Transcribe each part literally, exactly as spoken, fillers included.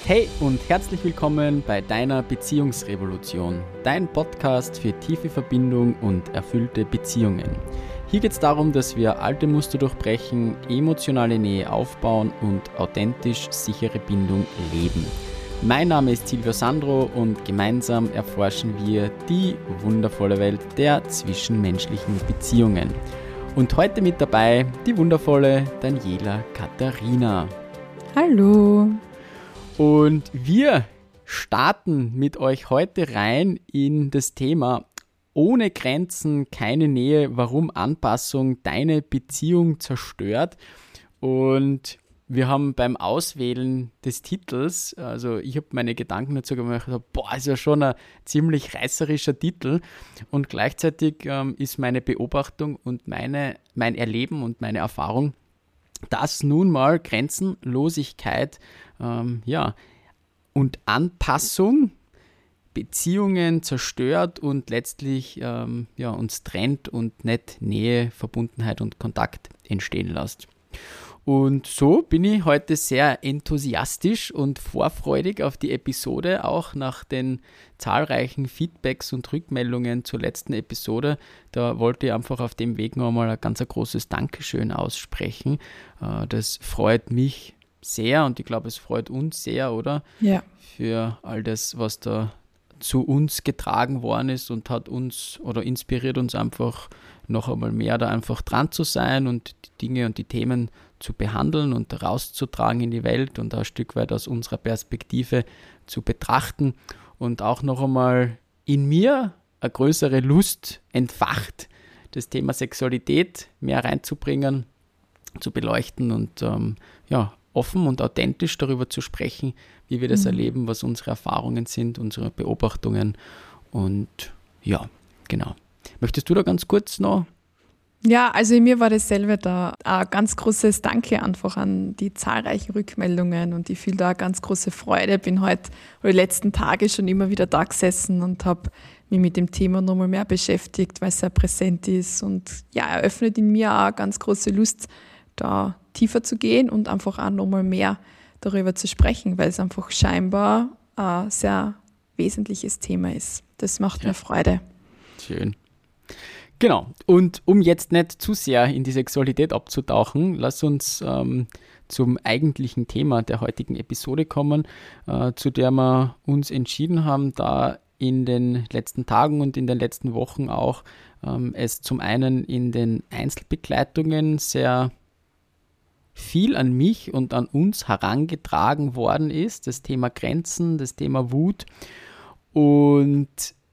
Hey und herzlich willkommen bei deiner Beziehungsrevolution, dein Podcast für tiefe Verbindung und erfüllte Beziehungen. Hier geht es darum, dass wir alte Muster durchbrechen, emotionale Nähe aufbauen und authentisch sichere Bindung leben. Mein Name ist Silvio Sandro und gemeinsam erforschen wir die wundervolle Welt der zwischenmenschlichen Beziehungen. Und heute mit dabei die wundervolle Daniela Katharina. Hallo! Und wir starten mit euch heute rein in das Thema ohne Grenzen, keine Nähe, warum Anpassung deine Beziehung zerstört. Und wir haben beim Auswählen des Titels, also ich habe meine Gedanken dazu gemacht, boah, ist ja schon ein ziemlich reißerischer Titel. Und gleichzeitig ähm, ist meine Beobachtung und meine, mein Erleben und meine Erfahrung, dass nun mal Grenzenlosigkeit ähm, ja, und Anpassung Beziehungen zerstört und letztlich ähm, ja, uns trennt und nicht Nähe, Verbundenheit und Kontakt entstehen lässt. Und so bin ich heute sehr enthusiastisch und vorfreudig auf die Episode, auch nach den zahlreichen Feedbacks und Rückmeldungen zur letzten Episode. Da wollte ich einfach auf dem Weg noch einmal ein ganz ein großes Dankeschön aussprechen. Das freut mich sehr und ich glaube, es freut uns sehr, oder? Ja. Für all das, was da zu uns getragen worden ist und hat uns oder inspiriert uns einfach noch einmal mehr da einfach dran zu sein und die Dinge und die Themen zu behandeln und rauszutragen in die Welt und ein Stück weit aus unserer Perspektive zu betrachten und auch noch einmal in mir eine größere Lust entfacht, das Thema Sexualität mehr reinzubringen, zu beleuchten und ähm, ja, offen und authentisch darüber zu sprechen, wie wir das mhm. erleben, was unsere Erfahrungen sind, unsere Beobachtungen und ja, genau. Möchtest du da ganz kurz noch? Ja, also in mir war dasselbe da. Ein ganz großes Danke einfach an die zahlreichen Rückmeldungen und ich fühle da eine ganz große Freude. Bin heute die letzten Tage schon immer wieder da gesessen und habe mich mit dem Thema nochmal mehr beschäftigt, weil es sehr präsent ist und ja, eröffnet in mir auch eine ganz große Lust, da tiefer zu gehen und einfach auch nochmal mehr darüber zu sprechen, weil es einfach scheinbar ein sehr wesentliches Thema ist. Das macht ja. mir Freude. Schön. Genau. Und um jetzt nicht zu sehr in die Sexualität abzutauchen, lass uns ähm, zum eigentlichen Thema der heutigen Episode kommen, äh, zu der wir uns entschieden haben, da in den letzten Tagen und in den letzten Wochen auch ähm, es zum einen in den Einzelbegleitungen sehr viel an mich und an uns herangetragen worden ist, das Thema Grenzen, das Thema Wut und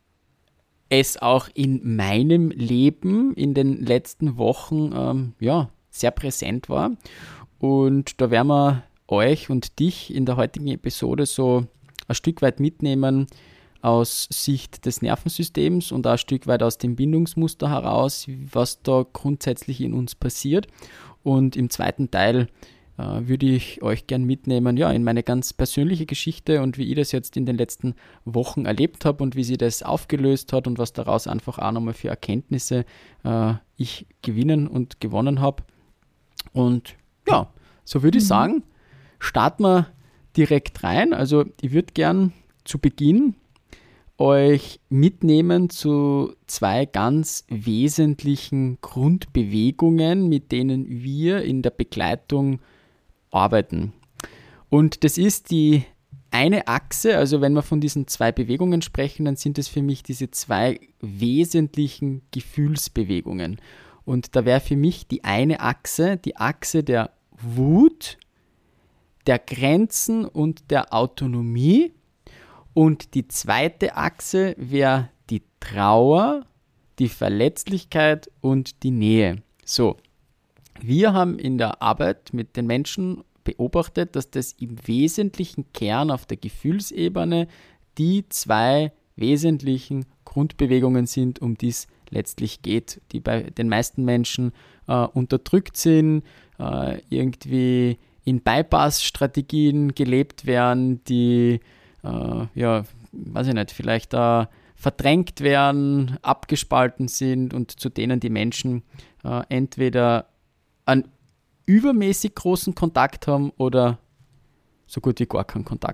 es auch in meinem Leben in den letzten Wochen ähm, ja, sehr präsent war. Und da werden wir euch und dich in der heutigen Episode so ein Stück weit mitnehmen aus Sicht des Nervensystems und auch ein Stück weit aus dem Bindungsmuster heraus, was da grundsätzlich in uns passiert. Und im zweiten Teil äh, würde ich euch gern mitnehmen, ja, in meine ganz persönliche Geschichte und wie ich das jetzt in den letzten Wochen erlebt habe und wie sie das aufgelöst hat und was daraus einfach auch nochmal für Erkenntnisse äh, ich gewinnen und gewonnen habe. Und ja, so würde mhm. ich sagen, starten wir direkt rein. Also ich würde gern zu Beginn euch mitnehmen zu zwei ganz wesentlichen Grundbewegungen, mit denen wir in der Begleitung arbeiten. Und das ist die eine Achse, also wenn wir von diesen zwei Bewegungen sprechen, dann sind es für mich diese zwei wesentlichen Gefühlsbewegungen. Und da wäre für mich die eine Achse, die Achse der Wut, der Grenzen und der Autonomie. Und die zweite Achse wäre die Trauer, die Verletzlichkeit und die Nähe. So, wir haben in der Arbeit mit den Menschen beobachtet, dass das im wesentlichen Kern auf der Gefühlsebene die zwei wesentlichen Grundbewegungen sind, um die es letztlich geht, die bei den meisten Menschen äh, unterdrückt sind, äh, irgendwie in Bypass-Strategien gelebt werden, die Uh, ja, weiß ich nicht, vielleicht da uh, verdrängt werden, abgespalten sind und zu denen die Menschen uh, entweder einen übermäßig großen Kontakt haben oder so gut wie gar keinen Kontakt.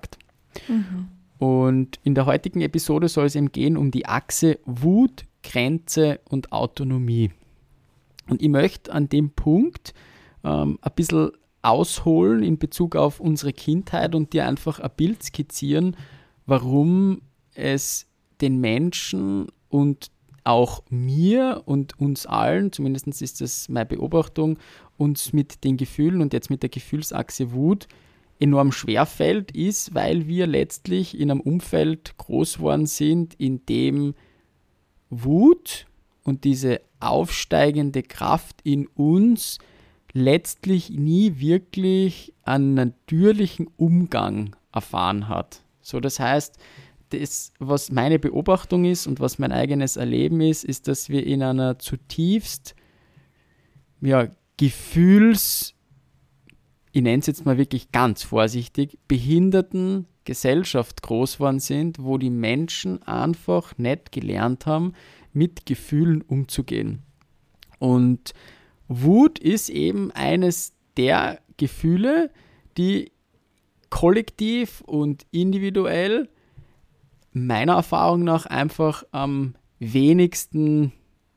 Mhm. Und in der heutigen Episode soll es eben gehen um die Achse Wut, Grenze und Autonomie. Und ich möchte an dem Punkt ähm, ein bisschen ausholen in Bezug auf unsere Kindheit und dir einfach ein Bild skizzieren, warum es den Menschen und auch mir und uns allen, zumindest ist das meine Beobachtung, uns mit den Gefühlen und jetzt mit der Gefühlsachse Wut enorm schwer fällt, ist, weil wir letztlich in einem Umfeld groß geworden sind, in dem Wut und diese aufsteigende Kraft in uns letztlich nie wirklich einen natürlichen Umgang erfahren hat. So, das heißt, das, was meine Beobachtung ist und was mein eigenes Erleben ist, ist, dass wir in einer zutiefst ja, Gefühls- ich nenne es jetzt mal wirklich ganz vorsichtig, behinderten Gesellschaft groß geworden sind, wo die Menschen einfach nicht gelernt haben, mit Gefühlen umzugehen. Und Wut ist eben eines der Gefühle, die kollektiv und individuell meiner Erfahrung nach einfach am wenigsten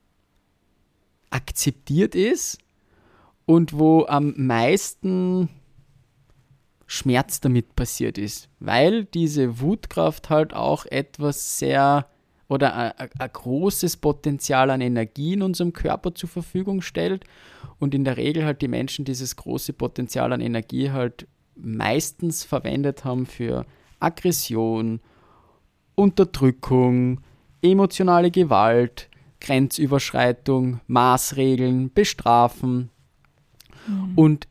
akzeptiert ist und wo am meisten Schmerz damit passiert ist, weil diese Wutkraft halt auch etwas sehr oder ein, ein großes Potenzial an Energie in unserem Körper zur Verfügung stellt und in der Regel halt die Menschen dieses große Potenzial an Energie halt meistens verwendet haben für Aggression, Unterdrückung, emotionale Gewalt, Grenzüberschreitung, Maßregeln, Bestrafen mhm. und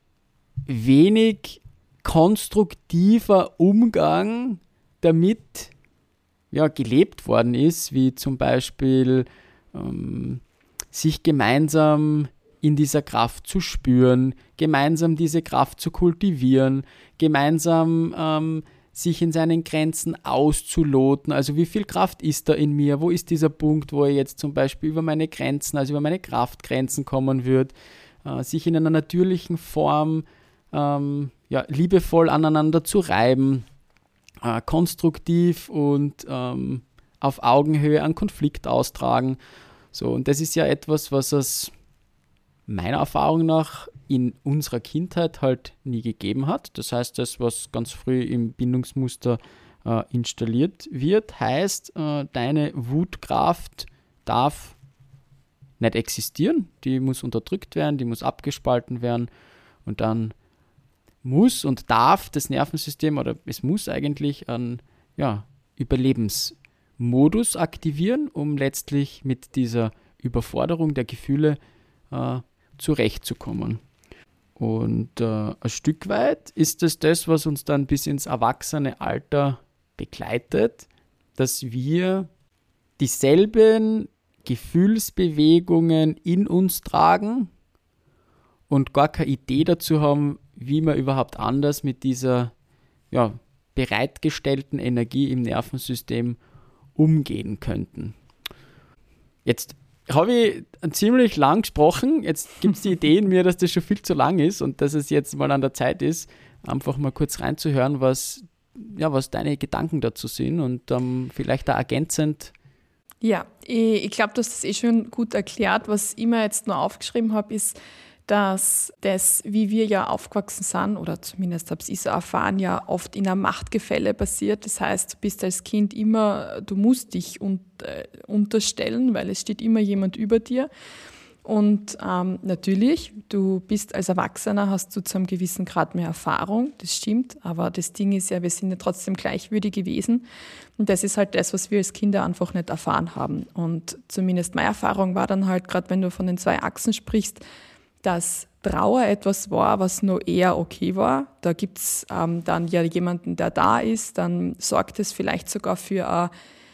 wenig konstruktiver Umgang damit ja, gelebt worden ist, wie zum Beispiel ähm, sich gemeinsam in dieser Kraft zu spüren, gemeinsam diese Kraft zu kultivieren, gemeinsam ähm, sich in seinen Grenzen auszuloten. Also wie viel Kraft ist da in mir? Wo ist dieser Punkt, wo ich jetzt zum Beispiel über meine Grenzen, also über meine Kraftgrenzen kommen wird, äh, sich in einer natürlichen Form ähm, ja, liebevoll aneinander zu reiben, äh, konstruktiv und ähm, auf Augenhöhe einen Konflikt austragen. So, und das ist ja etwas, was es meiner Erfahrung nach in unserer Kindheit halt nie gegeben hat. Das heißt, das, was ganz früh im Bindungsmuster äh, installiert wird, heißt, äh, deine Wutkraft darf nicht existieren. Die muss unterdrückt werden, die muss abgespalten werden und dann muss und darf das Nervensystem oder es muss eigentlich einen ja, Überlebensmodus aktivieren, um letztlich mit dieser Überforderung der Gefühle äh, zurechtzukommen. Und äh, ein Stück weit ist es das, was uns dann bis ins Erwachsene-Alter begleitet, dass wir dieselben Gefühlsbewegungen in uns tragen und gar keine Idee dazu haben, wie wir überhaupt anders mit dieser ja, bereitgestellten Energie im Nervensystem umgehen könnten. Jetzt habe ich ziemlich lang gesprochen. Jetzt gibt es die Idee in mir, dass das schon viel zu lang ist und dass es jetzt mal an der Zeit ist, einfach mal kurz reinzuhören, was, ja, was deine Gedanken dazu sind und ähm, vielleicht da ergänzend. Ja, ich, ich glaube, du hast es eh schon gut erklärt. Was ich mir jetzt nur aufgeschrieben habe, ist, dass das, wie wir ja aufgewachsen sind, oder zumindest habe ich so erfahren, ja oft in einem Machtgefälle passiert. Das heißt, du bist als Kind immer, du musst dich un, äh, unterstellen, weil es steht immer jemand über dir. Und ähm, natürlich, du bist als Erwachsener, hast du zu einem gewissen Grad mehr Erfahrung, das stimmt, aber das Ding ist ja, wir sind ja trotzdem gleichwürdig gewesen. Und das ist halt das, was wir als Kinder einfach nicht erfahren haben. Und zumindest meine Erfahrung war dann halt, gerade wenn du von den zwei Achsen sprichst, dass Trauer etwas war, was nur eher okay war. Da gibt es ähm, dann ja jemanden, der da ist, dann sorgt es vielleicht sogar für eine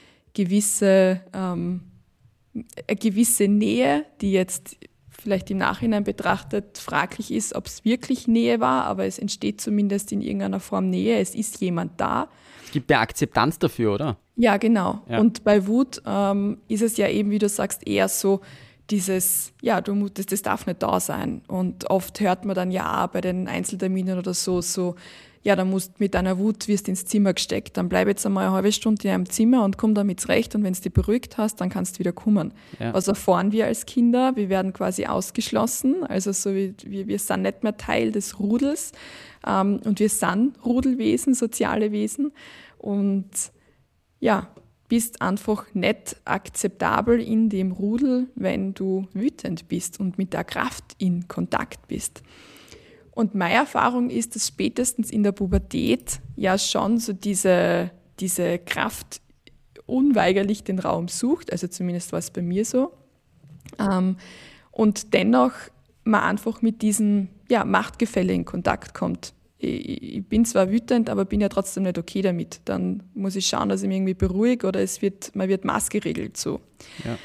gewisse, ähm, eine gewisse Nähe, die jetzt vielleicht im Nachhinein betrachtet fraglich ist, ob es wirklich Nähe war, aber es entsteht zumindest in irgendeiner Form Nähe, es ist jemand da. Es gibt ja Akzeptanz dafür, oder? Ja, genau. Ja. Und bei Wut ähm, ist es ja eben, wie du sagst, eher so, dieses, ja, du, mu- das, das darf nicht da sein. Und oft hört man dann ja auch bei den Einzelterminen oder so, so, ja, da musst mit deiner Wut wirst ins Zimmer gesteckt, dann bleib jetzt einmal eine halbe Stunde in einem Zimmer und komm damit zurecht und wenn du dich beruhigt hast, dann kannst du wieder kommen. Ja. Was erfahren wir als Kinder? Wir werden quasi ausgeschlossen, also so wie, wir, wir sind nicht mehr Teil des Rudels ähm, und wir sind Rudelwesen, soziale Wesen und ja, bist einfach nicht akzeptabel in dem Rudel, wenn du wütend bist und mit der Kraft in Kontakt bist. Und meine Erfahrung ist, dass spätestens in der Pubertät ja schon so diese, diese Kraft unweigerlich den Raum sucht, also zumindest war es bei mir so. Ähm, und dennoch man einfach mit diesem ja, Machtgefälle in Kontakt kommt. Ich, ich bin zwar wütend, aber bin ja trotzdem nicht okay damit. Dann muss ich schauen, dass ich mich irgendwie beruhige oder es wird, man wird maßgeregelt so. Ja.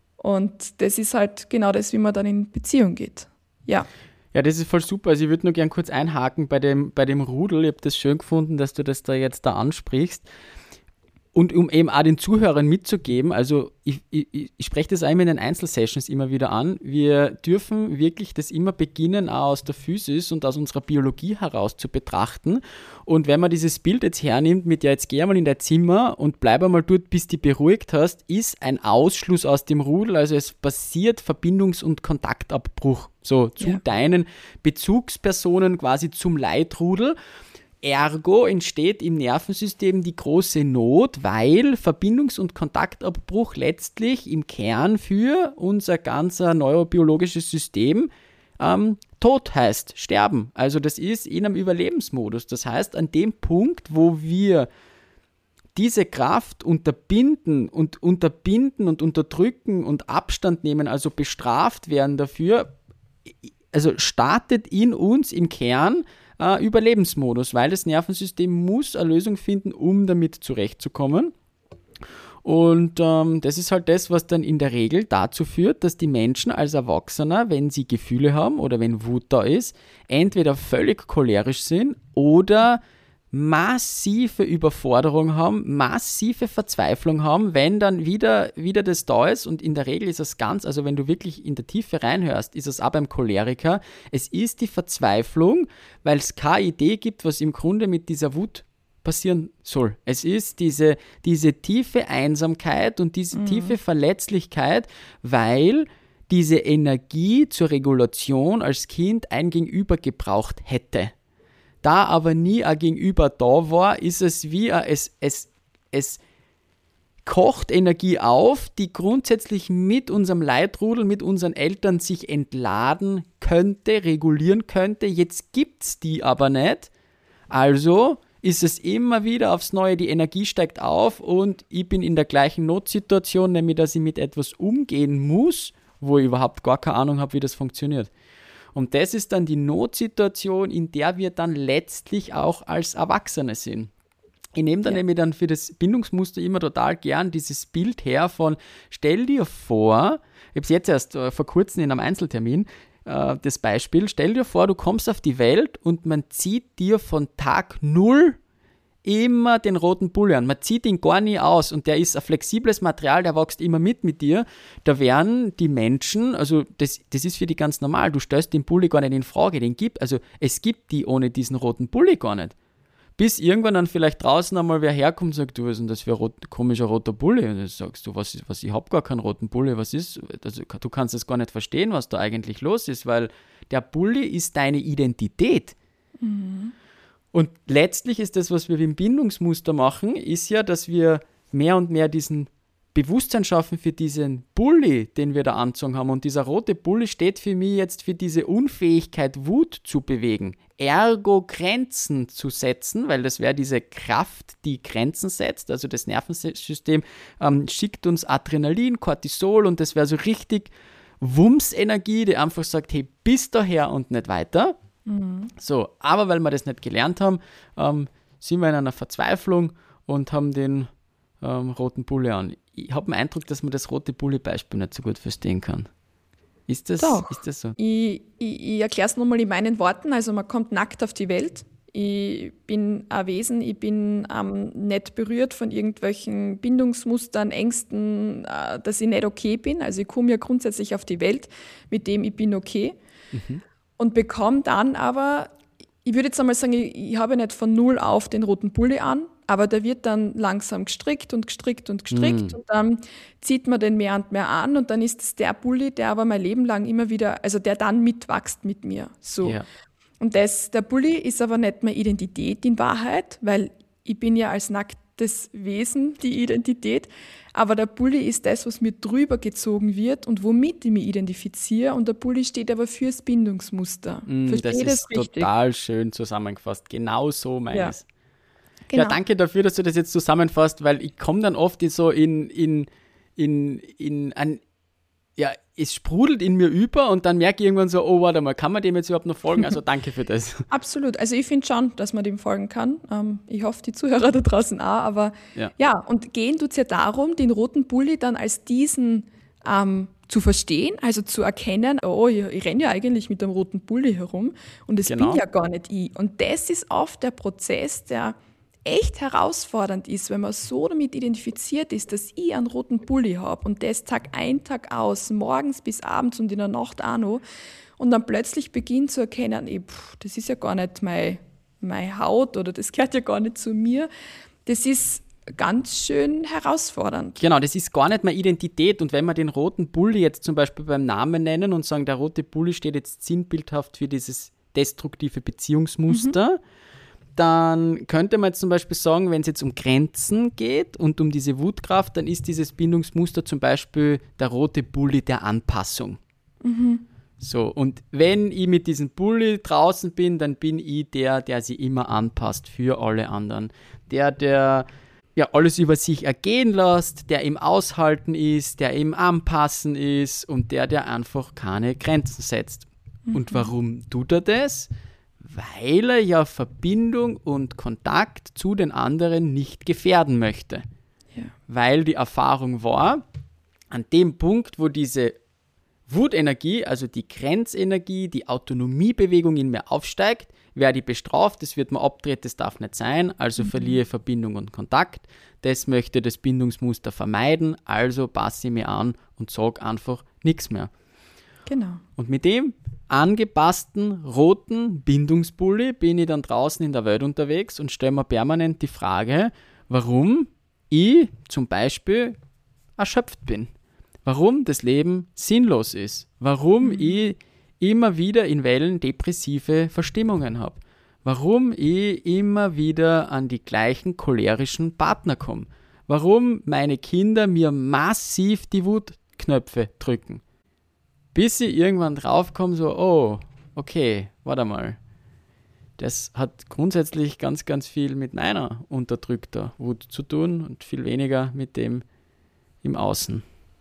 Und das ist halt genau das, wie man dann in Beziehung geht. Ja. Ja, das ist voll super. Also ich würde nur gern kurz einhaken bei dem, bei dem Rudel. Ich habe das schön gefunden, dass du das da jetzt da ansprichst. Und um eben auch den Zuhörern mitzugeben, also ich, ich, ich spreche das einmal in den Einzelsessions immer wieder an, wir dürfen wirklich das immer beginnen, auch aus der Physis und aus unserer Biologie heraus zu betrachten. Und wenn man dieses Bild jetzt hernimmt mit, ja, jetzt geh einmal in dein Zimmer und bleib einmal dort, bis du dich beruhigt hast, ist ein Ausschluss aus dem Rudel, also es passiert Verbindungs- und Kontaktabbruch, so zu Ja. deinen Bezugspersonen, quasi zum Leitrudel. Ergo entsteht im Nervensystem die große Not, weil Verbindungs- und Kontaktabbruch letztlich im Kern für unser ganzer neurobiologisches System ähm, Tod heißt, sterben. Also das ist in einem Überlebensmodus. Das heißt, an dem Punkt, wo wir diese Kraft unterbinden und unterbinden und unterdrücken und Abstand nehmen, also bestraft werden dafür, also startet in uns im Kern Uh, Überlebensmodus, weil das Nervensystem muss eine Lösung finden, um damit zurechtzukommen. Und ähm, das ist halt das, was dann in der Regel dazu führt, dass die Menschen als Erwachsener, wenn sie Gefühle haben oder wenn Wut da ist, entweder völlig cholerisch sind oder massive Überforderung haben, massive Verzweiflung haben, wenn dann wieder, wieder das da ist. Und in der Regel ist es ganz, also wenn du wirklich in der Tiefe reinhörst, ist es auch beim Choleriker, es ist die Verzweiflung, weil es keine Idee gibt, was im Grunde mit dieser Wut passieren soll. Es ist diese, diese tiefe Einsamkeit und diese mhm. tiefe Verletzlichkeit, weil diese Energie zur Regulation als Kind ein Gegenüber gebraucht hätte. Da aber nie ein Gegenüber da war, ist es wie, ein, es, es, es kocht Energie auf, die grundsätzlich mit unserem Leitrudel, mit unseren Eltern sich entladen könnte, regulieren könnte. Jetzt gibt es die aber nicht. Also ist es immer wieder aufs Neue, die Energie steigt auf und ich bin in der gleichen Notsituation, nämlich dass ich mit etwas umgehen muss, wo ich überhaupt gar keine Ahnung habe, wie das funktioniert. Und das ist dann die Notsituation, in der wir dann letztlich auch als Erwachsene sind. Ich nehme dann ja. nämlich dann für das Bindungsmuster immer total gern dieses Bild her von, stell dir vor, ich habe es jetzt erst äh, vor kurzem in einem Einzeltermin, äh, das Beispiel, stell dir vor, du kommst auf die Welt und man zieht dir von Tag null immer den roten Pulli an. Man zieht ihn gar nie aus und der ist ein flexibles Material, der wächst immer mit mit dir. Da werden die Menschen, also das, das ist für die ganz normal, du stellst den Pulli gar nicht in Frage, den gibt, also es gibt die ohne diesen roten Pulli gar nicht. Bis irgendwann dann vielleicht draußen einmal wer herkommt und sagt, du, was ist denn das für ein rot, komischer roter Pulli? Und dann sagst du, was, was ich habe gar keinen roten Pulli, was ist? Also, du kannst das gar nicht verstehen, was da eigentlich los ist, weil der Pulli ist deine Identität. Mhm. Und letztlich ist das, was wir im Bindungsmuster machen, ist ja, dass wir mehr und mehr diesen Bewusstsein schaffen für diesen Pulli, den wir da angezogen haben. Und dieser rote Pulli steht für mich jetzt für diese Unfähigkeit, Wut zu bewegen, ergo Grenzen zu setzen, weil das wäre diese Kraft, die Grenzen setzt. Also das Nervensystem ähm, schickt uns Adrenalin, Cortisol und das wäre so richtig Wumms-Energie, die einfach sagt, hey, bis daher und nicht weiter. Mhm. So, aber weil wir das nicht gelernt haben, ähm, sind wir in einer Verzweiflung und haben den ähm, roten Pulli an. Ich habe den Eindruck, dass man das rote Pulli-Beispiel nicht so gut verstehen kann. Ist das, Doch. ist das so? Ich, ich, ich erkläre es nochmal in meinen Worten. Also man kommt nackt auf die Welt Ich bin ein Wesen, ich bin ähm, nicht berührt von irgendwelchen Bindungsmustern, Ängsten, äh, dass ich nicht okay bin. Also ich komme ja grundsätzlich auf die Welt mit dem, ich bin okay. Mhm. Und bekomme dann aber, ich würde jetzt einmal sagen, ich, ich habe nicht von null auf den roten Pulli an, aber der wird dann langsam gestrickt und gestrickt und gestrickt mm. und dann zieht man den mehr und mehr an und dann ist es der Pulli, der aber mein Leben lang immer wieder, also der dann mitwächst mit mir. So. Yeah. Und das, der Pulli ist aber nicht meine Identität in Wahrheit, weil ich bin ja als nacktes Wesen die Identität, aber der Pulli ist das, was mir drüber gezogen wird und womit ich mich identifiziere und der Pulli steht aber fürs Bindungsmuster. Mm, das ist das total schön zusammengefasst, genau so meines. Ja. Genau. Ja, danke dafür, dass du das jetzt zusammenfasst, weil ich komme dann oft so in, in, in, in ein, ja, es sprudelt in mir über und dann merke ich irgendwann so, oh, warte mal, kann man dem jetzt überhaupt noch folgen? Also danke für das. Absolut, also ich finde schon, dass man dem folgen kann. Ähm, ich hoffe, die Zuhörer da draußen auch, aber ja, ja und gehen tut es ja darum, den roten Pulli dann als diesen ähm, zu verstehen, also zu erkennen, oh, ich, ich renne ja eigentlich mit dem roten Pulli herum und es genau. bin ja gar nicht ich. Und das ist oft der Prozess, der echt herausfordernd ist, wenn man so damit identifiziert ist, dass ich einen roten Pulli habe und das Tag ein, Tag aus, morgens bis abends und in der Nacht auch noch und dann plötzlich beginnt zu erkennen, ey, pff, das ist ja gar nicht meine, meine Haut oder das gehört ja gar nicht zu mir. Das ist ganz schön herausfordernd. Genau, das ist gar nicht meine Identität und wenn wir den roten Pulli jetzt zum Beispiel beim Namen nennen und sagen, der rote Pulli steht jetzt sinnbildhaft für dieses destruktive Beziehungsmuster, mhm. dann könnte man jetzt zum Beispiel sagen, wenn es jetzt um Grenzen geht und um diese Wutkraft, dann ist dieses Bindungsmuster zum Beispiel der rote Pulli der Anpassung. Mhm. So, und wenn ich mit diesem Pulli draußen bin, dann bin ich der, der sich immer anpasst für alle anderen. Der, der ja alles über sich ergehen lässt, der im Aushalten ist, der im Anpassen ist und der, der einfach keine Grenzen setzt. Mhm. Und warum tut er das? Weil er ja Verbindung und Kontakt zu den anderen nicht gefährden möchte. Ja. Weil die Erfahrung war, an dem Punkt, wo diese Wutenergie, also die Grenzenergie, die Autonomiebewegung in mir aufsteigt, werde ich bestraft, das wird mir abgedreht, das darf nicht sein, also mhm. verliere Verbindung und Kontakt. Das möchte das Bindungsmuster vermeiden, also passe ich mir an und sage einfach nichts mehr. Genau. Und mit dem angepassten roten Bindungspulli bin ich dann draußen in der Welt unterwegs und stelle mir permanent die Frage, warum ich zum Beispiel erschöpft bin, warum das Leben sinnlos ist, warum mhm. ich immer wieder in Wellen depressive Verstimmungen habe, warum ich immer wieder an die gleichen cholerischen Partner komme, warum meine Kinder mir massiv die Wutknöpfe drücken. Bis ich irgendwann draufkomme, so, oh, okay, warte mal. Das hat grundsätzlich ganz, ganz viel mit meiner unterdrückter Wut zu tun und viel weniger mit dem im Außen.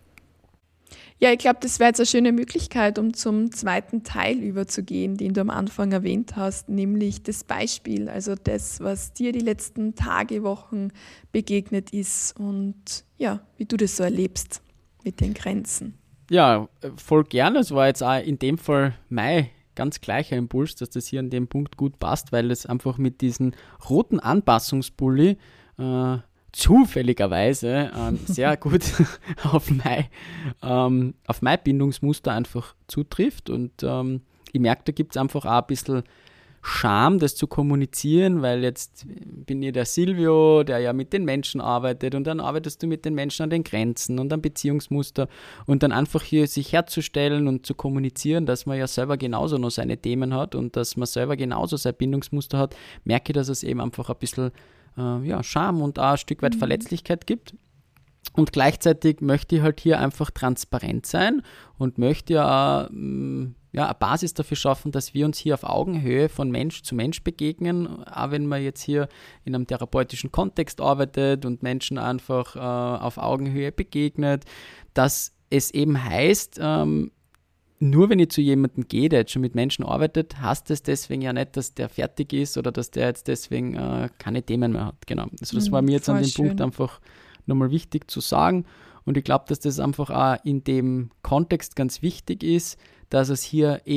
Ja, ich glaube, das wäre jetzt eine schöne Möglichkeit, um zum zweiten Teil überzugehen, den du am Anfang erwähnt hast, nämlich das Beispiel, also das, was dir die letzten Tage, Wochen begegnet ist und ja, wie du das so erlebst mit den Grenzen. Ja, voll gerne. Es war jetzt auch in dem Fall mein ganz gleicher Impuls, dass das hier an dem Punkt gut passt, weil es einfach mit diesem roten Anpassungspulli äh, zufälligerweise ähm, sehr gut auf mein, ähm, auf mein Bindungsmuster einfach zutrifft. Und ähm, ich merke, da gibt es einfach auch ein bisschen Scham, das zu kommunizieren, weil jetzt bin ich der Silvio, der ja mit den Menschen arbeitet und dann arbeitest du mit den Menschen an den Grenzen und am Beziehungsmuster und dann einfach hier sich herzustellen und zu kommunizieren, dass man ja selber genauso noch seine Themen hat und dass man selber genauso sein Bindungsmuster hat, merke ich, dass es eben einfach ein bisschen äh, ja, Scham und auch ein Stück weit mhm. Verletzlichkeit gibt. Und gleichzeitig möchte ich halt hier einfach transparent sein und möchte ja auch mh, ja, eine Basis dafür schaffen, dass wir uns hier auf Augenhöhe von Mensch zu Mensch begegnen, auch wenn man jetzt hier in einem therapeutischen Kontext arbeitet und Menschen einfach äh, auf Augenhöhe begegnet, dass es eben heißt, ähm, nur wenn ich zu jemandem gehe, der jetzt schon mit Menschen arbeitet, heißt es deswegen ja nicht, dass der fertig ist oder dass der jetzt deswegen äh, keine Themen mehr hat. Genau. Also das war mir jetzt an dem schön. Punkt einfach nochmal wichtig zu sagen. Und ich glaube, dass das einfach auch in dem Kontext ganz wichtig ist, dass es hier eben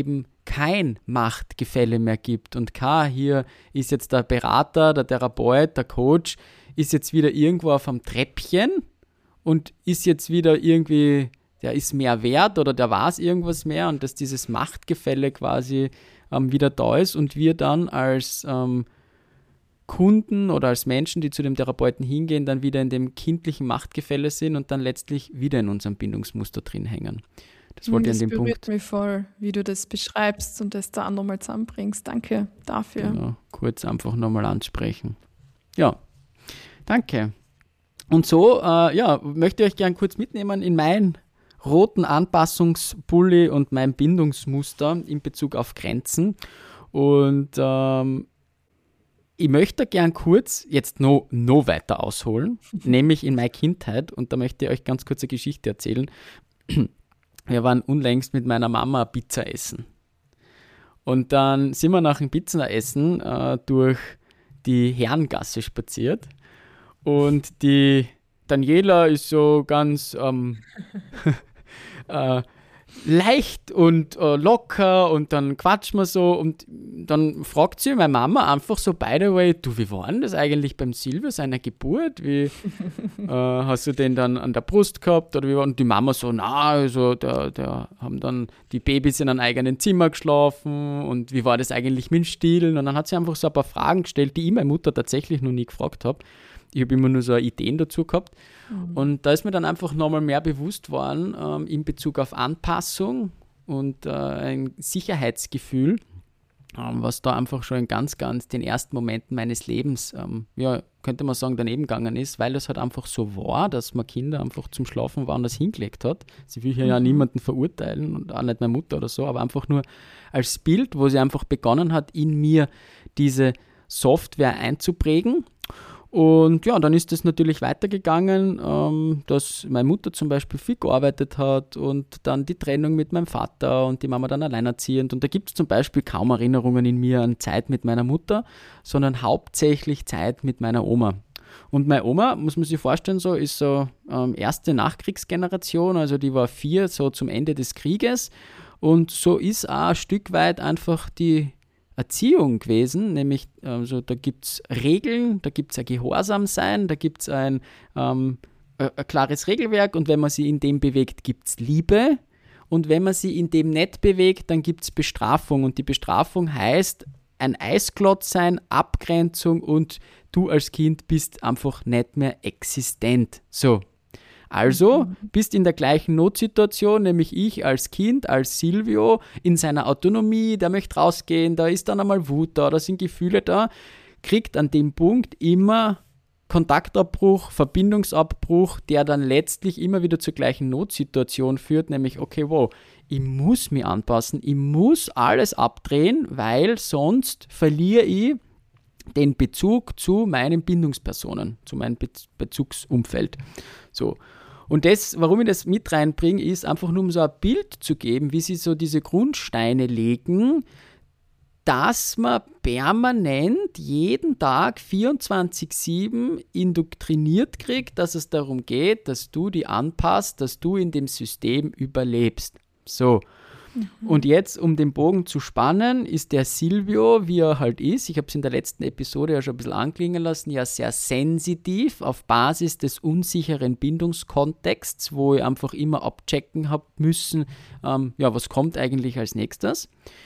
kein Machtgefälle mehr gibt und kein, hier ist jetzt der Berater, der Therapeut, der Coach, ist jetzt wieder irgendwo auf einem Treppchen und ist jetzt wieder irgendwie, der ist mehr wert oder der weiß irgendwas mehr und dass dieses Machtgefälle quasi ähm, wieder da ist und wir dann als ähm, Kunden oder als Menschen, die zu dem Therapeuten hingehen, dann wieder in dem kindlichen Machtgefälle sind und dann letztlich wieder in unserem Bindungsmuster drin hängen. Das wollte ich an dem Punkt. Das berührt mich voll, wie du das beschreibst und das da auch nochmal zusammenbringst. Danke dafür. Genau, kurz einfach nochmal ansprechen. Ja, danke. Und so, äh, ja, möchte ich euch gerne kurz mitnehmen in meinen roten Anpassungsbully und mein Bindungsmuster in Bezug auf Grenzen. Und ähm, ich möchte gern kurz jetzt noch, noch weiter ausholen, nämlich in meine Kindheit. Und da möchte ich euch ganz kurz eine Geschichte erzählen. Wir waren unlängst mit meiner Mama Pizza essen. Und dann sind wir nach dem Pizzaessen äh, durch die Herrengasse spaziert. Und die Daniela ist so ganz ähm, äh, leicht und äh, locker und dann quatschen wir so und dann fragt sie meine Mama einfach so, by the way, du, wie war denn das eigentlich beim Silvio, seiner Geburt? Wie äh, hast du den dann an der Brust gehabt oder wie war? Und die Mama so, na, also der, der haben dann die Babys in einem eigenen Zimmer geschlafen und wie war das eigentlich mit dem Stillen? Und dann hat sie einfach so ein paar Fragen gestellt, die ich meine Mutter tatsächlich noch nie gefragt habe. Ich habe immer nur so Ideen dazu gehabt. Mhm. Und da ist mir dann einfach nochmal mehr bewusst worden ähm, in Bezug auf Anpassung und äh, ein Sicherheitsgefühl, ähm, was da einfach schon in ganz, ganz den ersten Momenten meines Lebens, ähm, ja, könnte man sagen, daneben gegangen ist, weil das halt einfach so war, dass man Kinder einfach zum Schlafen woanders hingelegt hat. Sie will hier mhm. ja niemanden verurteilen und auch nicht meine Mutter oder so, aber einfach nur als Bild, wo sie einfach begonnen hat, in mir diese Software einzuprägen. Und ja, dann ist es natürlich weitergegangen, ähm, dass meine Mutter zum Beispiel viel gearbeitet hat und dann die Trennung mit meinem Vater und die Mama dann alleinerziehend. Und da gibt es zum Beispiel kaum Erinnerungen in mir an Zeit mit meiner Mutter, sondern hauptsächlich Zeit mit meiner Oma. Und meine Oma, muss man sich vorstellen, so ist so ähm, erste Nachkriegsgeneration, also die war vier, so zum Ende des Krieges. Und so ist auch ein Stück weit einfach die Erziehung gewesen, nämlich also da gibt es Regeln, da gibt es ein Gehorsamsein, da gibt es ein, ähm, ein klares Regelwerk und wenn man sie in dem bewegt, gibt es Liebe und wenn man sie in dem nicht bewegt, dann gibt es Bestrafung und die Bestrafung heißt ein Eisklotz sein, Abgrenzung und du als Kind bist einfach nicht mehr existent. So. Also bist in der gleichen Notsituation, nämlich ich als Kind, als Silvio, in seiner Autonomie, der möchte rausgehen, da ist dann einmal Wut da, da sind Gefühle da, kriegt an dem Punkt immer Kontaktabbruch, Verbindungsabbruch, der dann letztlich immer wieder zur gleichen Notsituation führt, nämlich okay, wow, ich muss mich anpassen, ich muss alles abdrehen, weil sonst verliere ich den Bezug zu meinen Bindungspersonen, zu meinem Be- Bezugsumfeld. So. Und das, warum ich das mit reinbringe, ist einfach nur um so ein Bild zu geben, wie sie so diese Grundsteine legen, dass man permanent jeden Tag vierundzwanzig sieben indoktriniert kriegt, dass es darum geht, dass du dich anpasst, dass du in dem System überlebst. So. Mhm. Und jetzt, um den Bogen zu spannen, ist der Silvio, wie er halt ist, ich habe es in der letzten Episode ja schon ein bisschen anklingen lassen, ja sehr sensitiv auf Basis des unsicheren Bindungskontexts, wo ich einfach immer abchecken habe müssen, ähm, ja, was kommt eigentlich als nächstes,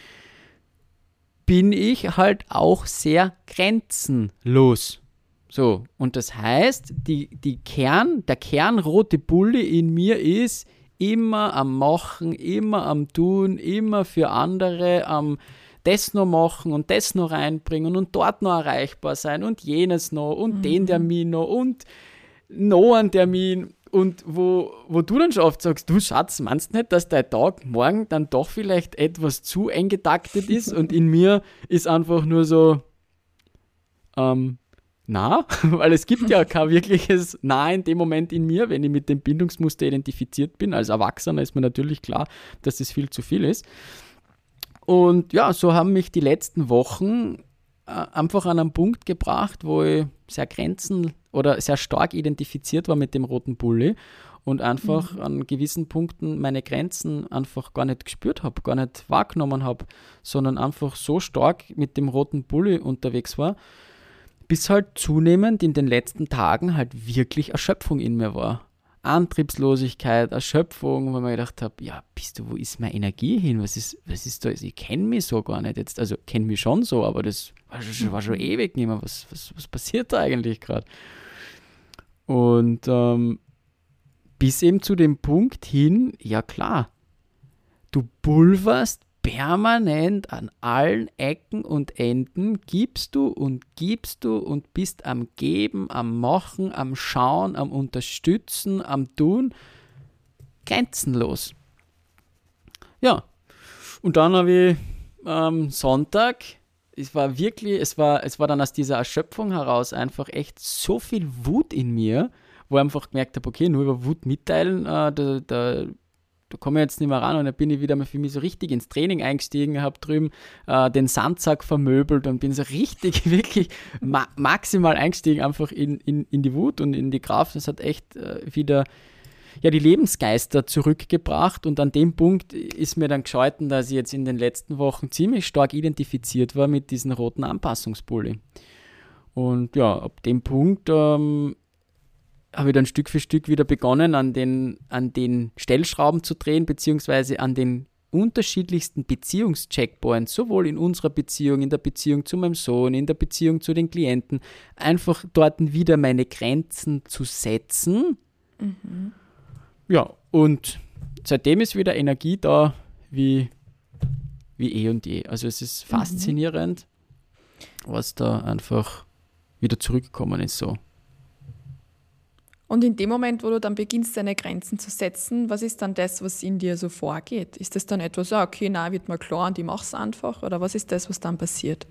bin ich halt auch sehr grenzenlos. So, und das heißt, die, die Kern, der kernrote Bulli in mir ist, immer am Machen, immer am Tun, immer für andere am das noch machen und das noch reinbringen und dort noch erreichbar sein und jenes noch und mhm. den Termin noch und noch einen Termin und wo, wo du dann schon oft sagst, du Schatz, meinst nicht, dass dein Tag morgen dann doch vielleicht etwas zu eng getaktet ist und in mir ist einfach nur so ähm, Na, weil es gibt ja kein wirkliches Na in dem Moment in mir, wenn ich mit dem Bindungsmuster identifiziert bin. Als Erwachsener ist mir natürlich klar, dass das viel zu viel ist. Und ja, so haben mich die letzten Wochen äh, einfach an einen Punkt gebracht, wo ich sehr grenzen oder sehr stark identifiziert war mit dem roten Bulli und einfach Mhm. an gewissen Punkten meine Grenzen einfach gar nicht gespürt habe, gar nicht wahrgenommen habe, sondern einfach so stark mit dem roten Bulli unterwegs war, bis halt zunehmend in den letzten Tagen halt wirklich Erschöpfung in mir war. Antriebslosigkeit, Erschöpfung, wo ich mir gedacht habe, ja, bist du, wo ist meine Energie hin? Was ist, was ist da? Ich kenne mich so gar nicht jetzt. Also kenne mich schon so, aber das war schon, war schon ewig nicht mehr. Was, was, was passiert da eigentlich gerade? Und ähm, bis eben zu dem Punkt hin, ja klar, du pulverst permanent an allen Ecken und Enden, gibst du und gibst du und bist am Geben, am Machen, am Schauen, am Unterstützen, am Tun, grenzenlos. Ja, und dann habe ich am Sonntag, es war wirklich, es war, es war dann aus dieser Erschöpfung heraus einfach echt so viel Wut in mir, wo ich einfach gemerkt habe, okay, nur über Wut mitteilen, äh, da, da da komme ich jetzt nicht mehr ran und dann bin ich wieder mal für mich so richtig ins Training eingestiegen, habe drüben äh, den Sandsack vermöbelt und bin so richtig, wirklich ma- maximal eingestiegen, einfach in, in, in die Wut und in die Kraft. Das hat echt äh, wieder ja, die Lebensgeister zurückgebracht und an dem Punkt ist mir dann gescheuten, dass ich jetzt in den letzten Wochen ziemlich stark identifiziert war mit diesem roten Anpassungspulli. Und ja, ab dem Punkt ähm, habe ich dann Stück für Stück wieder begonnen, an den, an den Stellschrauben zu drehen, beziehungsweise an den unterschiedlichsten Beziehungscheckpoints, sowohl in unserer Beziehung, in der Beziehung zu meinem Sohn, in der Beziehung zu den Klienten, einfach dort wieder meine Grenzen zu setzen. Mhm. Ja, und seitdem ist wieder Energie da, wie, wie eh und je. Also es ist faszinierend, mhm. was da einfach wieder zurückgekommen ist so. Und in dem Moment, wo du dann beginnst, deine Grenzen zu setzen, was ist dann das, was in dir so vorgeht? Ist das dann etwas, ah, okay, na, wird mir klar und ich mache es einfach? Oder was ist das, was dann passiert?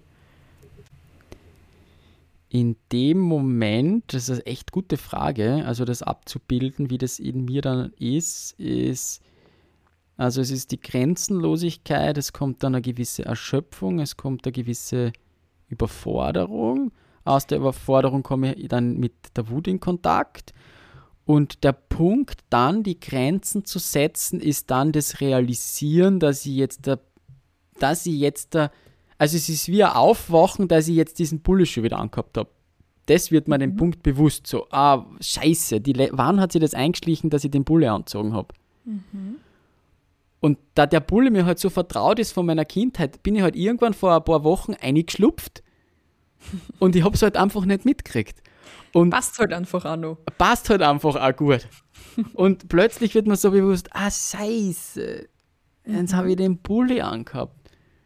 In dem Moment, das ist eine echt gute Frage, also das abzubilden, wie das in mir dann ist, ist, also es ist die Grenzenlosigkeit, es kommt dann eine gewisse Erschöpfung, es kommt eine gewisse Überforderung. Aus der Überforderung komme ich dann mit der Wut in Kontakt. Und der Punkt, dann die Grenzen zu setzen, ist dann das Realisieren, dass ich jetzt, da, dass ich jetzt, da, also es ist wie ein Aufwachen, dass ich jetzt diesen Bulli schon wieder angehabt habe. Das wird mir mhm. den Punkt bewusst, so, ah, scheiße, die, wann hat sich das eingeschlichen, dass ich den Bulli angezogen habe? Mhm. Und da der Bulli mir halt so vertraut ist von meiner Kindheit, bin ich halt irgendwann vor ein paar Wochen eingeschlupft und ich habe es halt einfach nicht mitgekriegt. Und passt halt einfach auch noch. Passt halt einfach auch gut. Und plötzlich wird mir so bewusst, ah, scheiße, jetzt mhm. habe ich den Bulli angehabt.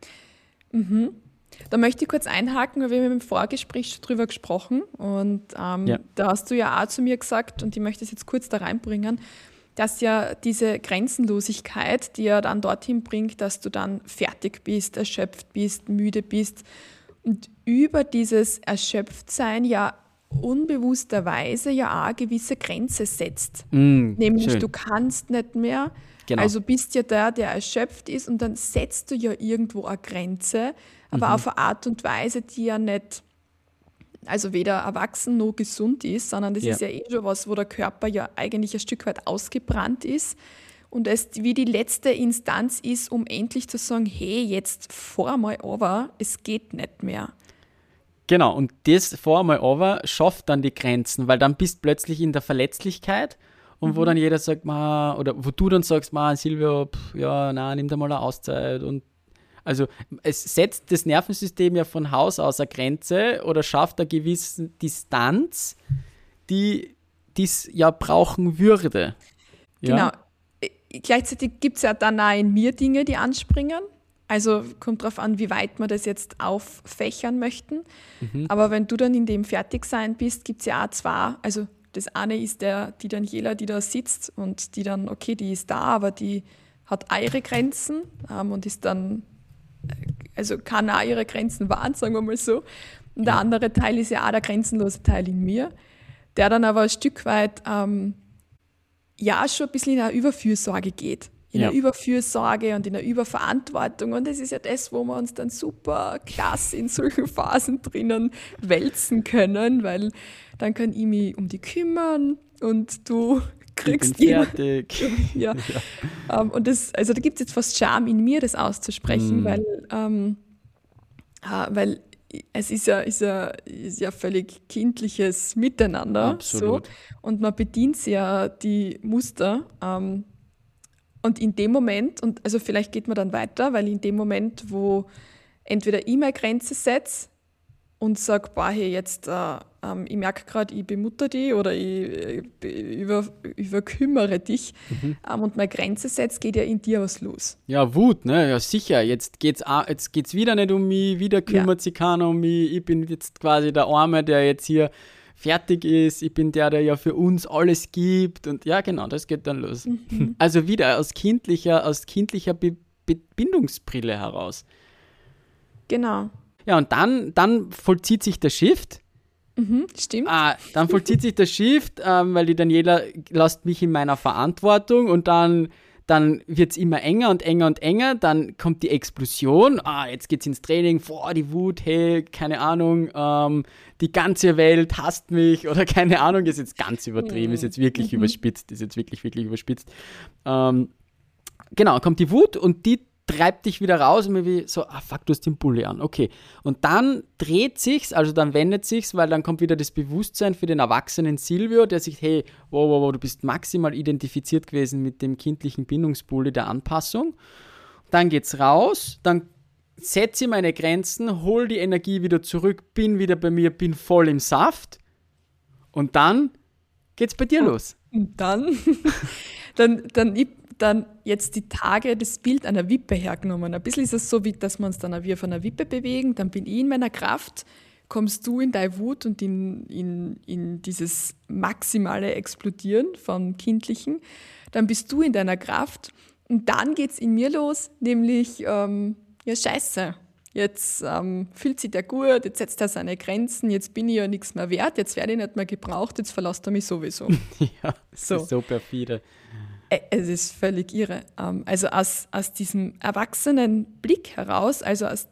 Mhm. Da möchte ich kurz einhaken, weil wir haben im Vorgespräch schon drüber gesprochen und ähm, ja. da hast du ja auch zu mir gesagt, und ich möchte es jetzt kurz da reinbringen, dass ja diese Grenzenlosigkeit, die ja dann dorthin bringt, dass du dann fertig bist, erschöpft bist, müde bist und über dieses Erschöpftsein ja unbewussterweise ja auch eine gewisse Grenze setzt. Mm, Nämlich schön. Du kannst nicht mehr, genau. Also bist ja der, der erschöpft ist und dann setzt du ja irgendwo eine Grenze, aber mhm. auf eine Art und Weise, die ja nicht, also weder erwachsen noch gesund ist, sondern das ja. ist ja eh schon was, wo der Körper ja eigentlich ein Stück weit ausgebrannt ist und es wie die letzte Instanz ist, um endlich zu sagen, hey, jetzt fahr mal over, es geht nicht mehr. Genau, und das vor einmal over schafft dann die Grenzen, weil dann bist du plötzlich in der Verletzlichkeit und mhm. wo dann jeder sagt, ma, oder wo du dann sagst, ma, Silvio, pff, ja, na, nimm dir mal eine Auszeit. Und also es setzt das Nervensystem ja von Haus aus eine Grenze oder schafft eine gewisse Distanz, die dies ja brauchen würde. Ja? Genau. Gleichzeitig gibt es ja dann auch in mir Dinge, die anspringen. Also kommt darauf an, wie weit wir das jetzt auffächern möchten. Mhm. Aber wenn du dann in dem Fertigsein bist, gibt es ja auch zwei. Also das eine ist der, die Daniela, die da sitzt und die dann, okay, die ist da, aber die hat auch ihre Grenzen ähm, und ist dann, also kann auch ihre Grenzen wahren, sagen wir mal so. Und der ja. andere Teil ist ja auch der grenzenlose Teil in mir, der dann aber ein Stück weit ähm, ja schon ein bisschen in eine Überfürsorge geht. In ja. einer Überfürsorge und in einer Überverantwortung. Und das ist ja das, wo wir uns dann super klasse in solchen Phasen drinnen wälzen können, weil dann kann ich mich um die kümmern und du kriegst. Ich bin fertig. ja. ja. Um, und das, also da gibt es jetzt fast Charme in mir, das auszusprechen, mm. weil, ähm, äh, weil es ist ja, ist ja, ist ja völlig kindliches Miteinander. Absolut. So, und man bedient ja die Muster. Ähm, und in dem Moment, und also vielleicht geht man dann weiter, weil in dem Moment, wo entweder ich meine Grenze setze und sage, boah, hey, jetzt, äh, ähm, ich merke gerade, ich bemutter dich oder ich, ich über, überkümmere dich mhm. ähm, und meine Grenze setze, geht ja in dir was los. Ja, Wut, ne? Ja, sicher. Jetzt geht's, jetzt geht's wieder nicht um mich, wieder kümmert ja. sich keiner um mich. Ich bin jetzt quasi der Arme, der jetzt hier fertig ist. Ich bin der, der ja für uns alles gibt. Und ja, genau, das geht dann los. Mhm. Also wieder aus kindlicher, aus kindlicher Be- Be- Bindungsbrille heraus. Genau. Ja, und dann, dann vollzieht sich der Shift. Mhm, stimmt. Ah, dann vollzieht sich der Shift, ähm, weil die Daniela lässt mich in meiner Verantwortung und dann, dann wird es immer enger und enger und enger. Dann kommt die Explosion. Ah, jetzt geht's ins Training. Boah, die Wut, hey, keine Ahnung, ähm, die ganze Welt hasst mich oder keine Ahnung, ist jetzt ganz übertrieben, ist jetzt wirklich mhm. überspitzt, ist jetzt wirklich, wirklich überspitzt. Ähm, genau, kommt die Wut und die treibt dich wieder raus und mir wie so, ah fuck, du hast den Bulli an, okay. Und dann dreht sich's, also dann wendet sich's, weil dann kommt wieder das Bewusstsein für den erwachsenen Silvio, der sich, hey, wow, wow, wow, du bist maximal identifiziert gewesen mit dem kindlichen Bindungsbully der Anpassung. Dann geht's raus, dann setze ich meine Grenzen, hol die Energie wieder zurück, bin wieder bei mir, bin voll im Saft und dann geht's bei dir und, los. Und dann, dann, dann ich dann jetzt die Tage das Bild einer Wippe hergenommen. Ein bisschen ist es so, wie dass wir uns dann wie auf einer Wippe bewegen, dann bin ich in meiner Kraft, kommst du in deine Wut und in, in, in dieses maximale Explodieren vom Kindlichen, dann bist du in deiner Kraft und dann geht es in mir los, nämlich, ähm, ja scheiße, jetzt ähm, fühlt sich der gut, jetzt setzt er seine Grenzen, jetzt bin ich ja nichts mehr wert, jetzt werde ich nicht mehr gebraucht, jetzt verlässt er mich sowieso. Ja, das so. ist so perfide. Es ist völlig irre. Also aus, aus diesem erwachsenen Blick heraus, also aus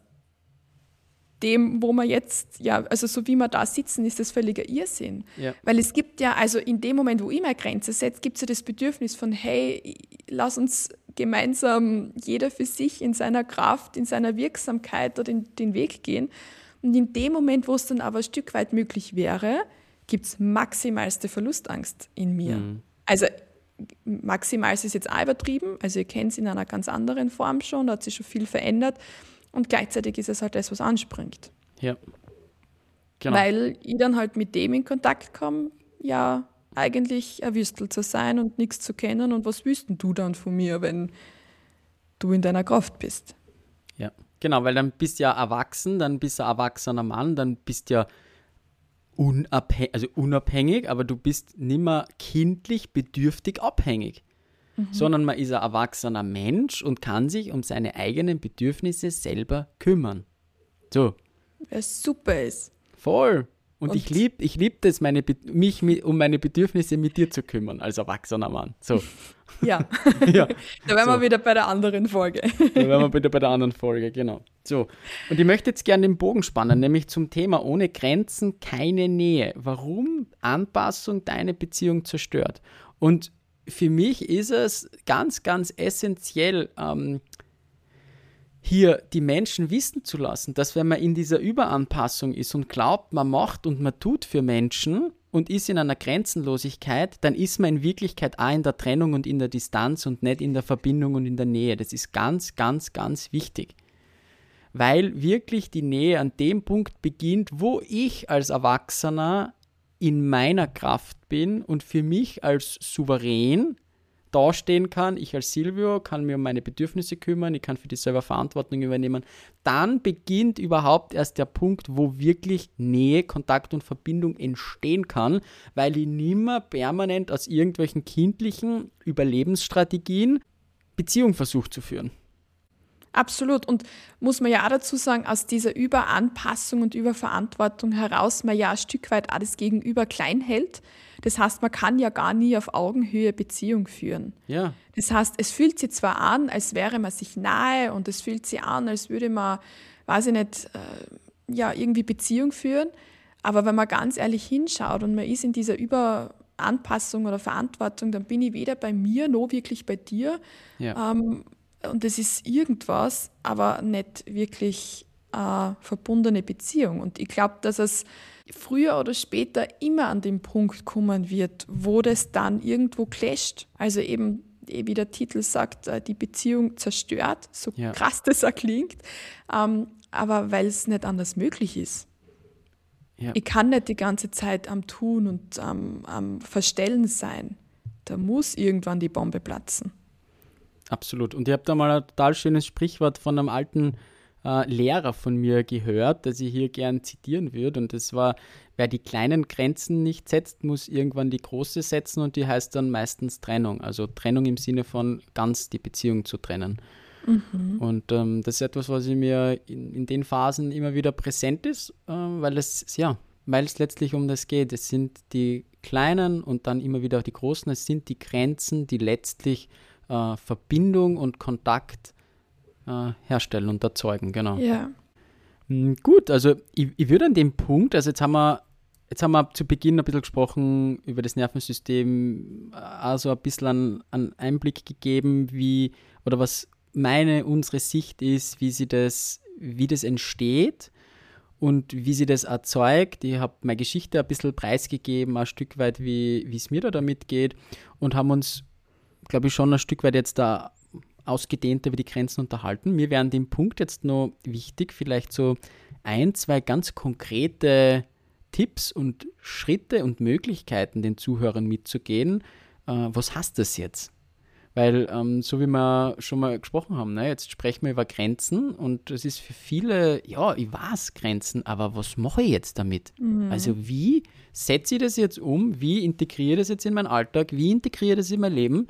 dem, wo wir jetzt, ja, also so wie wir da sitzen, ist das völliger Irrsinn. Ja. Weil es gibt ja, also in dem Moment, wo ich meine Grenze setze, gibt es ja das Bedürfnis von, hey, lass uns gemeinsam jeder für sich in seiner Kraft, in seiner Wirksamkeit oder den, den Weg gehen. Und in dem Moment, wo es dann aber ein Stück weit möglich wäre, gibt es maximalste Verlustangst in mir. Mhm. Also maximal ist es jetzt auch übertrieben, also ihr kennt es in einer ganz anderen Form schon, da hat sich schon viel verändert und gleichzeitig ist es halt das, was anspringt. Ja, genau. Weil ich dann halt mit dem in Kontakt komme, ja, eigentlich ein Würstel zu sein und nichts zu kennen und was willst denn du dann von mir, wenn du in deiner Kraft bist? Ja, genau, weil dann bist du ja erwachsen, dann bist du ein erwachsener Mann, dann bist du ja Unabhängig, also unabhängig, aber du bist nicht mehr kindlich bedürftig abhängig, mhm. sondern man ist ein erwachsener Mensch und kann sich um seine eigenen Bedürfnisse selber kümmern. So. Was super ist. Voll. Und, und ich liebe ich lieb das, meine, mich mit, um meine Bedürfnisse mit dir zu kümmern, als erwachsener Mann. So. Ja. ja. Da wären so. wir wieder bei der anderen Folge. Da wären wir wieder bei der anderen Folge, genau. So. Und ich möchte jetzt gerne den Bogen spannen, nämlich zum Thema ohne Grenzen keine Nähe. Warum Anpassung deine Beziehung zerstört? Und für mich ist es ganz, ganz essentiell, ähm, hier die Menschen wissen zu lassen, dass wenn man in dieser Überanpassung ist und glaubt, man macht und man tut für Menschen und ist in einer Grenzenlosigkeit, dann ist man in Wirklichkeit auch in der Trennung und in der Distanz und nicht in der Verbindung und in der Nähe. Das ist ganz, ganz, ganz wichtig. Weil wirklich die Nähe an dem Punkt beginnt, wo ich als Erwachsener in meiner Kraft bin und für mich als souverän dastehen kann, ich als Silvio kann mir um meine Bedürfnisse kümmern, ich kann für die selber Verantwortung übernehmen, dann beginnt überhaupt erst der Punkt, wo wirklich Nähe, Kontakt und Verbindung entstehen kann, weil ich nimmer permanent aus irgendwelchen kindlichen Überlebensstrategien Beziehung versuche zu führen. Absolut. Und muss man ja auch dazu sagen, aus dieser Überanpassung und Überverantwortung heraus man ja ein Stück weit auch das Gegenüber klein hält. Das heißt, man kann ja gar nie auf Augenhöhe Beziehung führen. Ja. Das heißt, es fühlt sich zwar an, als wäre man sich nahe und es fühlt sich an, als würde man, weiß ich nicht, äh, ja, irgendwie Beziehung führen. Aber wenn man ganz ehrlich hinschaut und man ist in dieser Über Anpassung oder Verantwortung, dann bin ich weder bei mir noch wirklich bei dir. Ja. Ähm, und das ist irgendwas, aber nicht wirklich eine verbundene Beziehung. Und ich glaube, dass es früher oder später immer an den Punkt kommen wird, wo das dann irgendwo clasht. Also eben, wie der Titel sagt, die Beziehung zerstört, so Ja. krass das auch klingt, ähm, aber weil es nicht anders möglich ist. Ja. Ich kann nicht die ganze Zeit am Tun und am, am Verstellen sein. Da muss irgendwann die Bombe platzen. Absolut. Und ich habe da mal ein total schönes Sprichwort von einem alten äh, Lehrer von mir gehört, das ich hier gern zitieren würde. Und das war, wer die kleinen Grenzen nicht setzt, muss irgendwann die große setzen, und die heißt dann meistens Trennung. Also Trennung im Sinne von ganz die Beziehung zu trennen. Mhm. Und ähm, das ist etwas, was in mir in, in den Phasen immer wieder präsent ist, äh, weil es ja, weil es letztlich um das geht. Es sind die kleinen und dann immer wieder die großen. Es sind die Grenzen, die letztlich äh, Verbindung und Kontakt äh, herstellen und erzeugen. Genau. Ja. Mhm, gut, also ich, ich würde an dem Punkt, also jetzt haben wir Jetzt haben wir zu Beginn ein bisschen gesprochen über das Nervensystem, also ein bisschen einen, einen Einblick gegeben, wie oder was meine, unsere Sicht ist, wie sie das, wie das entsteht und wie sie das erzeugt. Ich habe meine Geschichte ein bisschen preisgegeben, ein Stück weit, wie wie es mir da damit geht, und haben uns, glaube ich, schon ein Stück weit jetzt da ausgedehnt über die Grenzen unterhalten. Mir wäre an dem Punkt jetzt noch wichtig, vielleicht so ein, zwei ganz konkrete Tipps und Schritte und Möglichkeiten den Zuhörern mitzugehen. Äh, was heißt das jetzt? Weil, ähm, so wie wir schon mal gesprochen haben, ne, jetzt sprechen wir über Grenzen, und es ist für viele, ja, ich weiß Grenzen, aber was mache ich jetzt damit? Mhm. Also wie setze ich das jetzt um? Wie integriere ich das jetzt in meinen Alltag? Wie integriere ich das in mein Leben?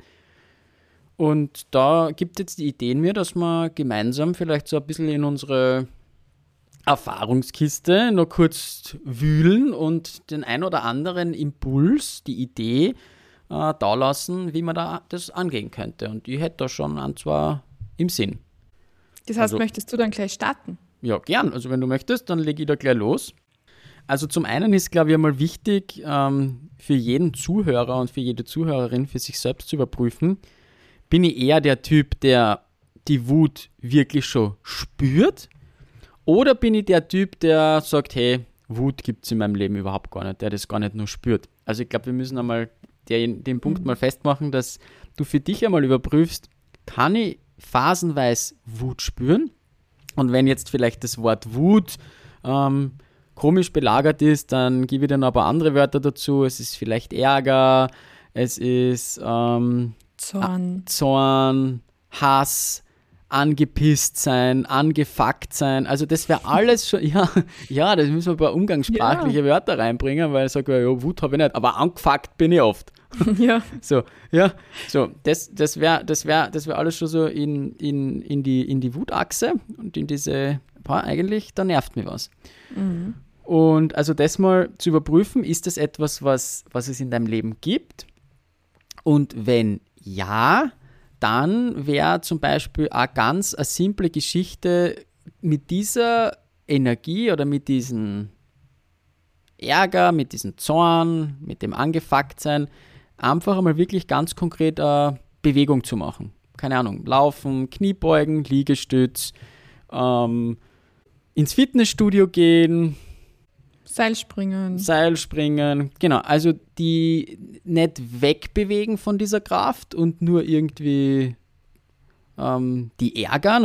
Und da gibt es jetzt die Idee in mir, dass wir gemeinsam vielleicht so ein bisschen in unsere Erfahrungskiste noch kurz wühlen und den ein oder anderen Impuls, die Idee äh, da lassen, wie man da das angehen könnte. Und ich hätte da schon ein, zwei im Sinn. Das heißt, also, möchtest du dann gleich starten? Ja, gern. Also wenn du möchtest, dann lege ich da gleich los. Also zum einen ist, glaube ich, einmal wichtig, ähm, für jeden Zuhörer und für jede Zuhörerin für sich selbst zu überprüfen, bin ich eher der Typ, der die Wut wirklich schon spürt, oder bin ich der Typ, der sagt, hey, Wut gibt es in meinem Leben überhaupt gar nicht, der das gar nicht nur spürt. Also ich glaube, wir müssen einmal den, den Punkt mhm. mal festmachen, dass du für dich einmal überprüfst, kann ich phasenweise Wut spüren? Und wenn jetzt vielleicht das Wort Wut ähm, komisch belagert ist, dann gebe ich dann aber andere Wörter dazu. Es ist vielleicht Ärger, es ist ähm, Zorn. Zorn, Hass, angepisst sein, angefuckt sein, also das wäre alles schon, ja, ja, das müssen wir ein paar umgangssprachliche ja. Wörter reinbringen, weil ich sage, ja, Wut habe ich nicht, aber angefuckt bin ich oft. Ja. So, ja, so, das, das wäre das wär, das wär alles schon so in, in, in, die, in die Wutachse und in diese, boah, eigentlich, da nervt mich was. Mhm. Und also das mal zu überprüfen, ist das etwas, was, was es in deinem Leben gibt? Und wenn ja, dann wäre zum Beispiel eine ganz eine simple Geschichte, mit dieser Energie oder mit diesem Ärger, mit diesem Zorn, mit dem Angefucktsein, einfach einmal wirklich ganz konkret eine Bewegung zu machen. Keine Ahnung, laufen, Kniebeugen, Liegestütz, ähm, ins Fitnessstudio gehen, Seilspringen. Seilspringen, genau. Also die nicht wegbewegen von dieser Kraft und nur irgendwie ähm, die ärgern,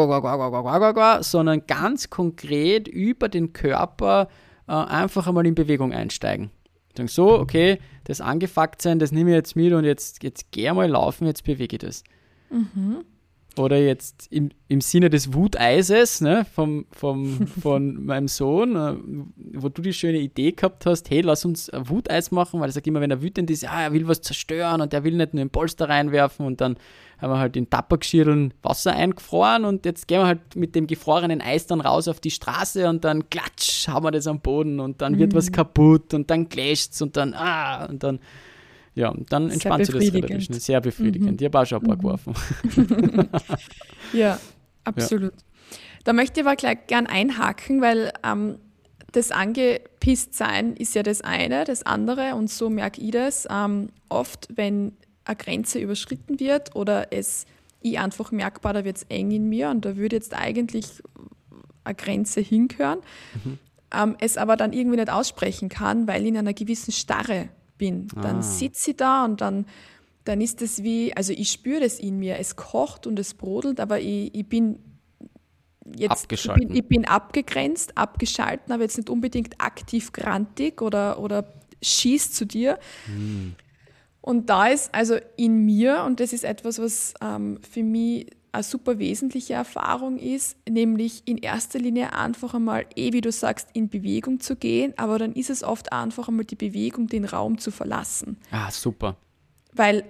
und, sondern ganz konkret über den Körper äh, einfach einmal in Bewegung einsteigen. Sagen so, okay, das angefuckt sein, das nehme ich jetzt mit und jetzt, jetzt gehe mal laufen, jetzt bewege ich das. Mhm. Oder jetzt im, im Sinne des Wuteises, ne, vom, vom, von meinem Sohn, äh, wo du die schöne Idee gehabt hast, hey, lass uns ein Wuteis machen, weil er sagt immer, wenn er wütend ist, ja, er will was zerstören und er will nicht nur einen Polster reinwerfen, und dann haben wir halt in Tappergeschirren Wasser eingefroren und jetzt gehen wir halt mit dem gefrorenen Eis dann raus auf die Straße und dann klatsch, haben wir das am Boden und dann mhm. wird was kaputt und dann clasht's und dann, ah, und dann ja, und dann entspannt sich das relativ schnell. Sehr befriedigend. Mhm. Ich habe auch schon ein paar mhm. geworfen. Ja, absolut. Ja. Da möchte ich aber gleich gern einhaken, weil ähm, das Angepisstsein ist ja das eine, das andere, und so merke ich das, ähm, oft, wenn eine Grenze überschritten wird oder es ich einfach merkbar, da wird es eng in mir und da würde jetzt eigentlich eine Grenze hingehören, mhm. ähm, es aber dann irgendwie nicht aussprechen kann, weil ich in einer gewissen Starre bin. Ah. Dann sitze ich da und dann, dann ist es wie, also ich spüre das in mir, es kocht und es brodelt, aber ich, ich bin jetzt ich bin, ich bin abgegrenzt, abgeschalten, aber jetzt nicht unbedingt aktiv grantig oder, oder schießt zu dir. Hm. Und da ist also in mir, und das ist etwas, was ähm, für mich eine super wesentliche Erfahrung ist, nämlich in erster Linie einfach einmal, eh wie du sagst, in Bewegung zu gehen, aber dann ist es oft einfach einmal die Bewegung, den Raum zu verlassen. Ah, super. Weil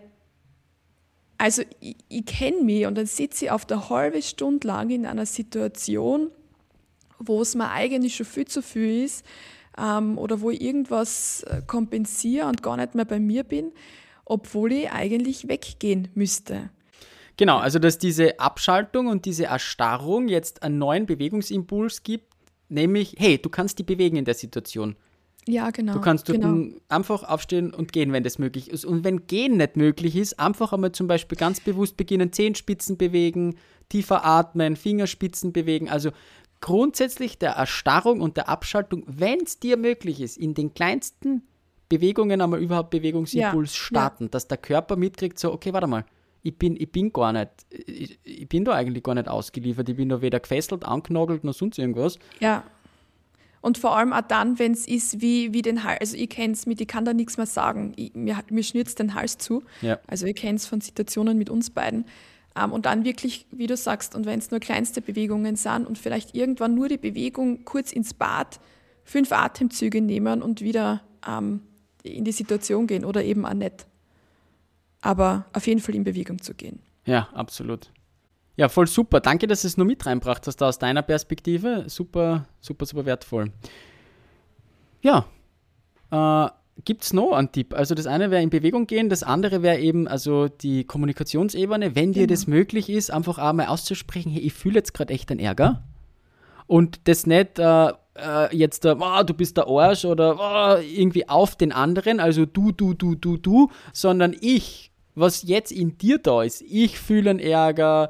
Also ich, ich kenne mich und dann sitze ich auf der halbe Stunde lang in einer Situation, wo es mir eigentlich schon viel zu viel ist ähm, oder wo ich irgendwas kompensiere und gar nicht mehr bei mir bin, obwohl ich eigentlich weggehen müsste. Genau, also dass diese Abschaltung und diese Erstarrung jetzt einen neuen Bewegungsimpuls gibt, nämlich, hey, du kannst dich bewegen in der Situation. Ja, genau. Du kannst dort genau. einfach aufstehen und gehen, wenn das möglich ist. Und wenn Gehen nicht möglich ist, einfach einmal zum Beispiel ganz bewusst beginnen, Zehenspitzen bewegen, tiefer atmen, Fingerspitzen bewegen. Also grundsätzlich der Erstarrung und der Abschaltung, wenn es dir möglich ist, in den kleinsten Bewegungen einmal überhaupt Bewegungsimpuls ja, starten, ja. dass der Körper mitkriegt, so, okay, warte mal, ich bin, ich bin gar nicht, ich, ich bin da eigentlich gar nicht ausgeliefert, ich bin da weder gefesselt, angenagelt, noch sonst irgendwas. Ja. Und vor allem auch dann, wenn es ist wie, wie den Hals, also ich kenne es mit, ich kann da nichts mehr sagen, ich, mir, mir schnürt den Hals zu. Ja. Also ich kenne es von Situationen mit uns beiden. Um, und dann wirklich, wie du sagst, und wenn es nur kleinste Bewegungen sind und vielleicht irgendwann nur die Bewegung kurz ins Bad, fünf Atemzüge nehmen und wieder um, in die Situation gehen oder eben auch nicht. Aber auf jeden Fall in Bewegung zu gehen. Ja, absolut. Ja, voll super. Danke, dass du es nur mit reinbracht hast, da aus deiner Perspektive. Super, super, super wertvoll. Ja, äh, gibt es noch einen Tipp? Also das eine wäre in Bewegung gehen, das andere wäre eben also die Kommunikationsebene, wenn dir genau. das möglich ist, einfach auch mal auszusprechen, hey, ich fühle jetzt gerade echt einen Ärger. Und das nicht äh, äh, jetzt, äh, oh, du bist der Arsch oder oh, irgendwie auf den anderen, also du, du, du, du, du, sondern ich, was jetzt in dir da ist, ich fühle einen Ärger.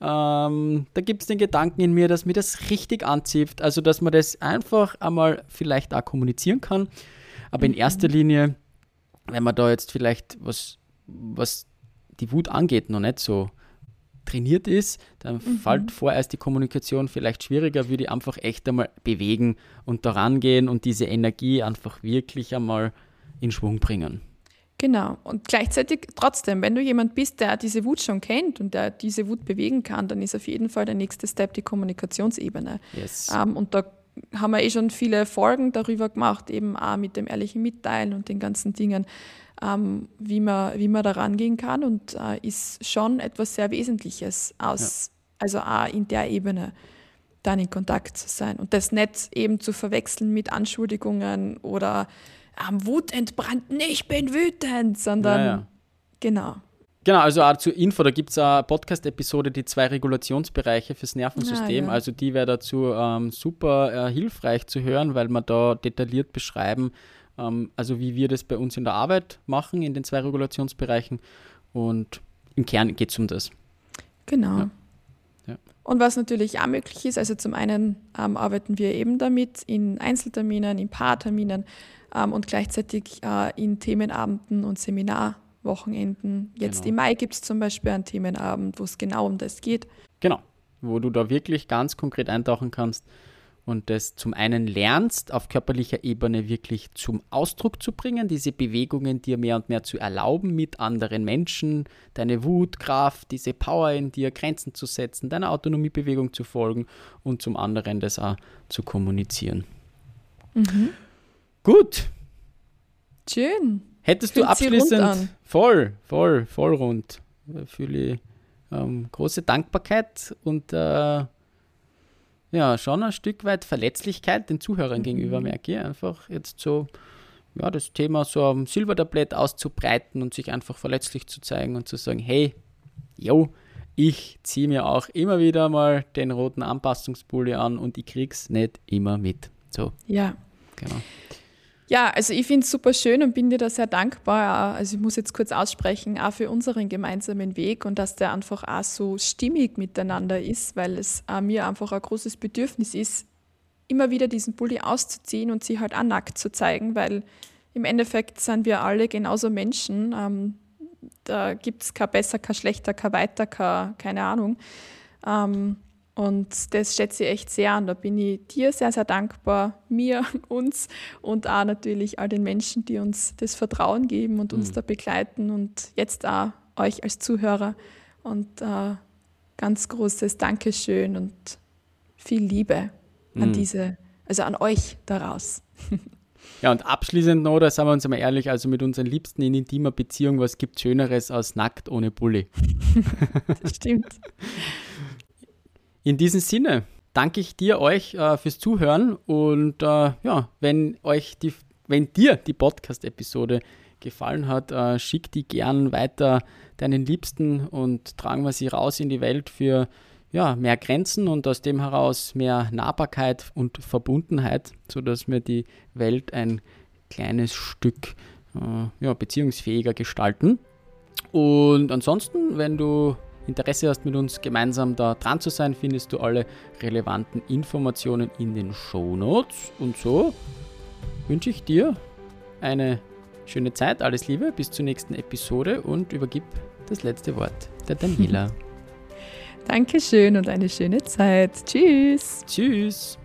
Ähm, da gibt es den Gedanken in mir, dass mir das richtig anzieht, also dass man das einfach einmal vielleicht auch kommunizieren kann, aber in erster Linie, wenn man da jetzt vielleicht was, was die Wut angeht, noch nicht so trainiert ist, dann mhm. fällt vorerst die Kommunikation vielleicht schwieriger, würde ich einfach echt einmal bewegen und da rangehen und diese Energie einfach wirklich einmal in Schwung bringen. Genau. Und gleichzeitig trotzdem, wenn du jemand bist, der diese Wut schon kennt und der diese Wut bewegen kann, dann ist auf jeden Fall der nächste Step die Kommunikationsebene. Yes. Ähm, und da haben wir eh schon viele Folgen darüber gemacht, eben auch mit dem ehrlichen Mitteilen und den ganzen Dingen, ähm, wie man, wie man da rangehen kann und äh, ist schon etwas sehr Wesentliches aus, ja. also auch in der Ebene dann in Kontakt zu sein und das nicht eben zu verwechseln mit Anschuldigungen oder am Wut entbrannt, ich bin wütend, sondern ja, ja. genau. Genau, also auch zur Info, da gibt es eine Podcast-Episode, die zwei Regulationsbereiche fürs Nervensystem, ah, ja. also die wäre dazu ähm, super äh, hilfreich zu hören, weil wir da detailliert beschreiben, ähm, also wie wir das bei uns in der Arbeit machen, in den zwei Regulationsbereichen und im Kern geht es um das. Genau. Ja. Ja. Und was natürlich auch möglich ist, also zum einen ähm, arbeiten wir eben damit in Einzelterminen, in Paarterminen, Um, und gleichzeitig uh, in Themenabenden und Seminarwochenenden. Jetzt genau. Im Mai gibt es zum Beispiel einen Themenabend, wo es genau um das geht. Genau, wo du da wirklich ganz konkret eintauchen kannst und das zum einen lernst, auf körperlicher Ebene wirklich zum Ausdruck zu bringen, diese Bewegungen dir mehr und mehr zu erlauben mit anderen Menschen, deine Wut, Kraft, diese Power in dir, Grenzen zu setzen, deiner Autonomiebewegung zu folgen und zum anderen das auch zu kommunizieren. Mhm. Gut. Schön. Hättest Fühlt du abschließend voll, voll, voll rund. Da fühle ich ähm, große Dankbarkeit und äh, ja, schon ein Stück weit Verletzlichkeit den Zuhörern mhm. gegenüber, merke ich. Einfach jetzt so, ja, das Thema so am Silbertablett auszubreiten und sich einfach verletzlich zu zeigen und zu sagen, hey, yo, ich ziehe mir auch immer wieder mal den roten Anpassungspulli an und ich krieg's nicht immer mit. So. Ja. Genau. Ja, also ich finde es super schön und bin dir da sehr dankbar. Also ich muss jetzt kurz aussprechen, auch für unseren gemeinsamen Weg und dass der einfach auch so stimmig miteinander ist, weil es auch mir einfach ein großes Bedürfnis ist, immer wieder diesen Pulli auszuziehen und sie halt auch nackt zu zeigen, weil im Endeffekt sind wir alle genauso Menschen. Ähm, da gibt es kein besser, kein schlechter, kein weiter, kein, keine Ahnung. Ähm, Und das schätze ich echt sehr an. Da bin ich dir sehr, sehr dankbar, mir, uns und auch natürlich all den Menschen, die uns das Vertrauen geben und uns mhm. da begleiten und jetzt auch euch als Zuhörer. Und äh, ganz großes Dankeschön und viel Liebe an mhm. diese, also an euch daraus. Ja, und abschließend noch, da sagen wir uns einmal ehrlich, also mit unseren Liebsten in intimer Beziehung, was gibt Schöneres als nackt ohne Pulli? Das stimmt. In diesem Sinne danke ich dir, euch äh, fürs Zuhören und äh, ja, wenn euch die, wenn dir die Podcast-Episode gefallen hat, äh, schick die gern weiter deinen Liebsten und tragen wir sie raus in die Welt für ja, mehr Grenzen und aus dem heraus mehr Nahbarkeit und Verbundenheit, sodass wir die Welt ein kleines Stück äh, ja, beziehungsfähiger gestalten. Und ansonsten, wenn du Interesse hast, mit uns gemeinsam da dran zu sein, findest du alle relevanten Informationen in den Shownotes. Und so wünsche ich dir eine schöne Zeit, alles Liebe, bis zur nächsten Episode und übergib das letzte Wort der Daniela. Dankeschön und eine schöne Zeit. Tschüss. Tschüss.